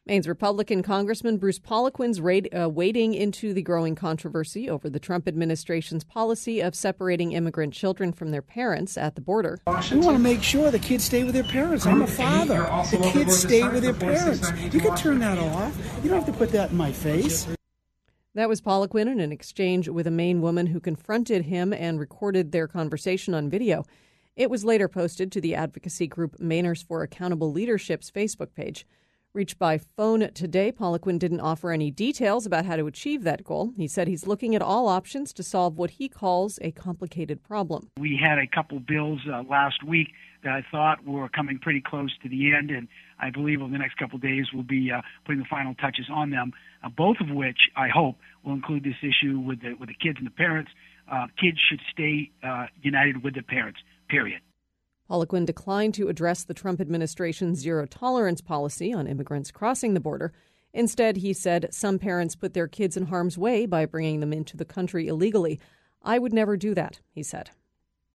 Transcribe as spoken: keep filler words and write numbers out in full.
Maine's Republican Congressman Bruce Poliquin's raid, uh, wading into the growing controversy over the Trump administration's policy of separating immigrant children from their parents at the border. We want to make sure the kids stay with their parents. I'm a father. The kids stay with their parents. You can turn that off. You don't have to put that in my face. That was Poliquin in an exchange with a Maine woman who confronted him and recorded their conversation on video. It was later posted to the advocacy group Mainers for Accountable Leadership's Facebook page. Reached by phone today, Poliquin didn't offer any details about how to achieve that goal. He said he's looking at all options to solve what he calls a complicated problem. We had a couple bills uh, last week that I thought were coming pretty close to the end, and I believe over the next couple of days we'll be uh, putting the final touches on them, uh, both of which I hope will include this issue with the, with the kids and the parents. Uh, kids should stay uh, united with the parents, period. Poliquin declined to address the Trump administration's zero-tolerance policy on immigrants crossing the border. Instead, he said some parents put their kids in harm's way by bringing them into the country illegally. I would never do that, he said.